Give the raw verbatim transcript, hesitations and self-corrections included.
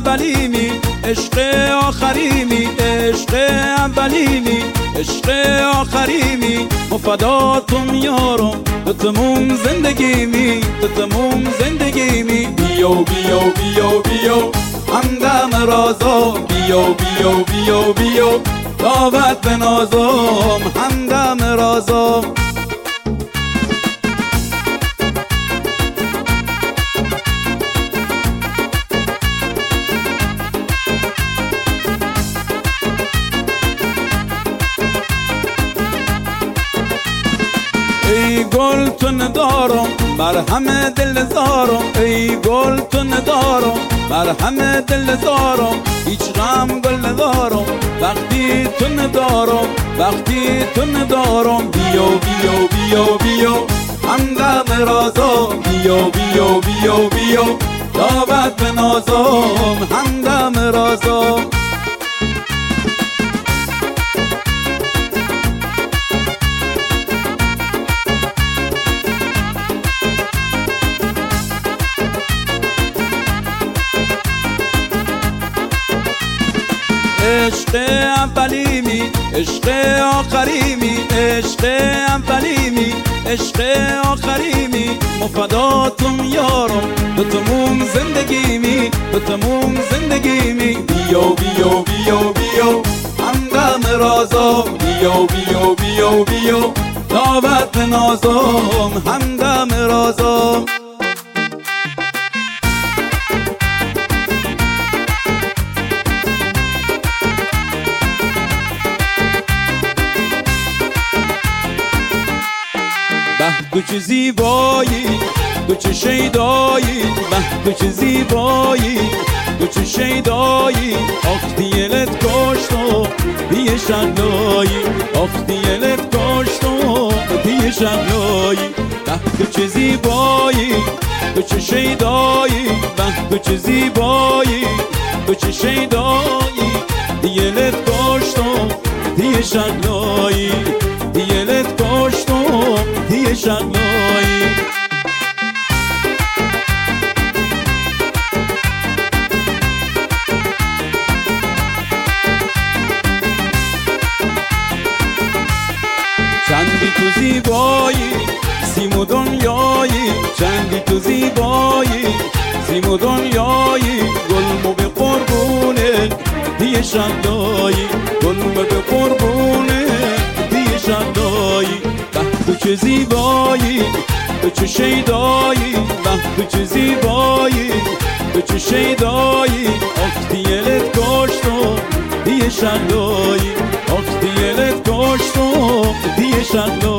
اولیمی عشق آخریمی عشق اولیمی عشق آخریمی مفداتم یارم تو تموم زندگیمی تو تموم زندگیمی بیو بیو بیو بیو همدم رازم بیو بیو بیو بیو دعوت به نازم همدم رازم ای گل تو ندارم بر همه دل زارم ای گل تو ندارم بر همه دل زارم هیچ غم گل ندارم وقتی تو ندارم وقتی تو ندارم بیو بیو بیو بیو همدم رازم بیو بیو بیو بیو دعوت به نازم همدم رازم عشق اولیمی عشق آخریمی عشق اولیمی عشق آخریمی مفداتم یارم تو تموم زندگیمی تو تموم زندگیمی بیو بیو بیو بیو همدم رازم بیو بیو بیو بیو دعوت به نازم همدم رازم به تو چه زیبایی تو چه شیدایی به تو چه زیبایی تو چه شیدایی آخ دیلت کشتم دیه شغلایی آخ دیلت کشتم دیه شغلایی به تو چه زیبایی تو چه شیدایی به تو چه زیبایی تو چه شیدایی دیلت کشتم دیه شغلایی دیلت کشتم دیه شغلایی چندی تو زیبایی سیم و دنیایی چندی تو زیبایی سیم و دنیایی گلمو به قربونه دیه شغلایی گلمو به قربونه دیه شغلایی تو چه زیبایی تو چه شیدایی به تو چه زیبایی تو چه شیدایی آخ دیلت کشتم دیه شغلایی آخ دیلت کشتم دیه شغلایی